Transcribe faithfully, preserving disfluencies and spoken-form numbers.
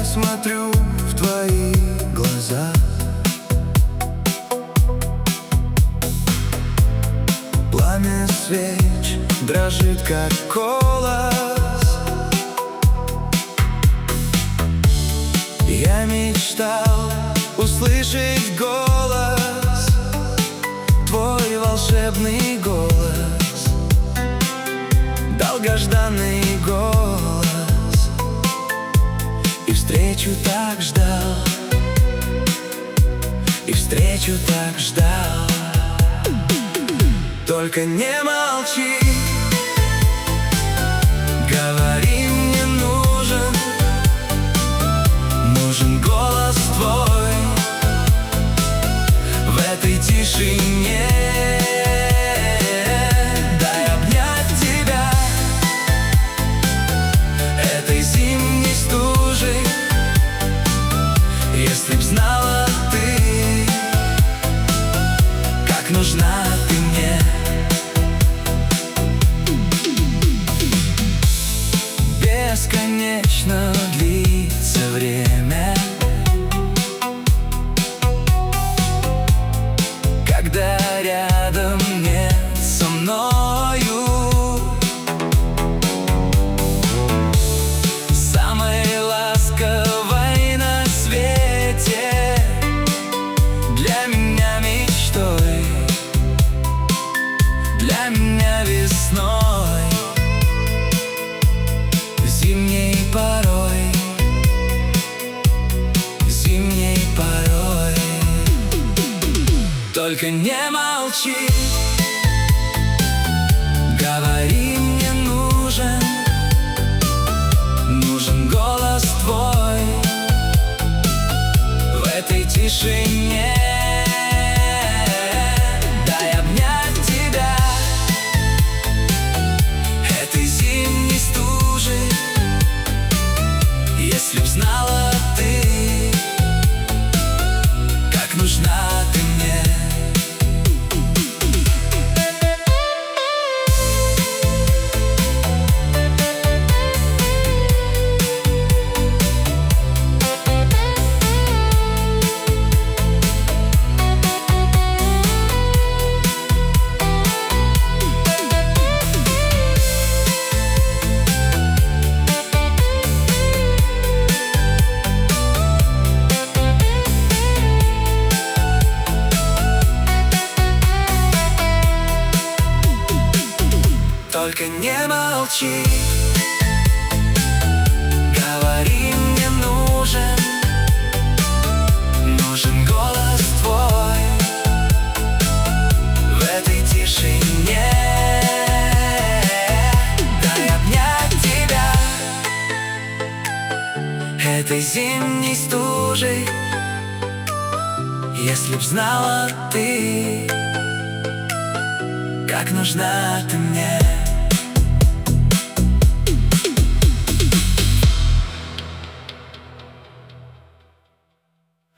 смотрю в твои глаза, пламя свеч дрожит, как колос. Я мечтал услышать голос, твой волшебный голос, долгожданный голос. И встречу так ждал, и встречу так ждал. Только не молчи, говори, мне нужен, нужен голос твой в этой тишине. Дай обнять тебя этой зимней стужей. Если б знала ты, как нужна ты мне. Бесконечно длится время, когда рядом нет со мною самой ласковой на свете, для меня мечтой, для меня весной, зимней порой, зимней порой. Только не молчи, говори, мне нужен, нужен голос твой в этой тишине. Дай обнять тебя этой зимней стужей. Если б знала ты, как нужна ты мне. Только не молчи, говори, мне нужен, нужен голос твой в этой тишине. Дай обнять тебя этой зимней стужей. Если б знала ты, как нужна ты мне.